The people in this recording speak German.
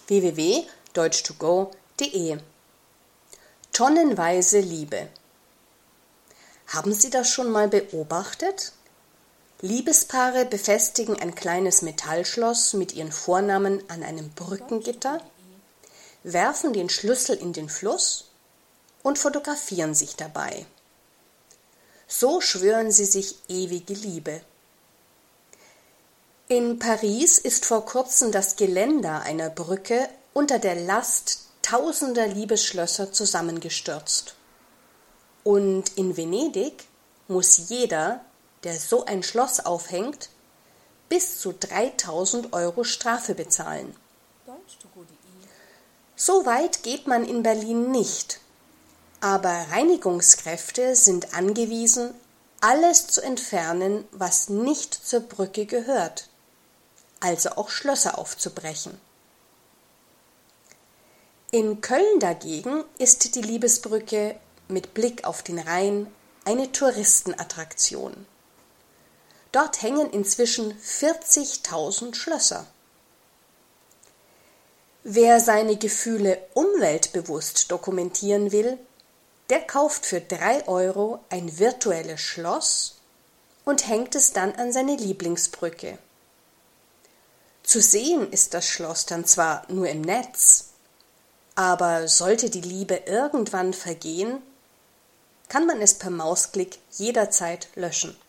www.deutsch2go.de. Tonnenweise Liebe. Haben Sie das schon mal beobachtet? Liebespaare befestigen ein kleines Metallschloss mit ihren Vornamen an einem Brückengitter, werfen den Schlüssel in den Fluss und fotografieren sich dabei. So schwören sie sich ewige Liebe. In Paris ist vor kurzem das Geländer einer Brücke unter der Last tausender Liebesschlösser zusammengestürzt. Und in Venedig muss jeder, der so ein Schloss aufhängt, bis zu 3.000 € Strafe bezahlen. So weit geht man in Berlin nicht, aber Reinigungskräfte sind angewiesen, alles zu entfernen, was nicht zur Brücke gehört, also auch Schlösser aufzubrechen. In Köln dagegen ist die Liebesbrücke mit Blick auf den Rhein eine Touristenattraktion. Dort hängen inzwischen 40.000 Schlösser. Wer seine Gefühle umweltbewusst dokumentieren will, der kauft für 3 € ein virtuelles Schloss und hängt es dann an seine Lieblingsbrücke. Zu sehen ist das Schloss dann zwar nur im Netz, aber sollte die Liebe irgendwann vergehen, kann man es per Mausklick jederzeit löschen.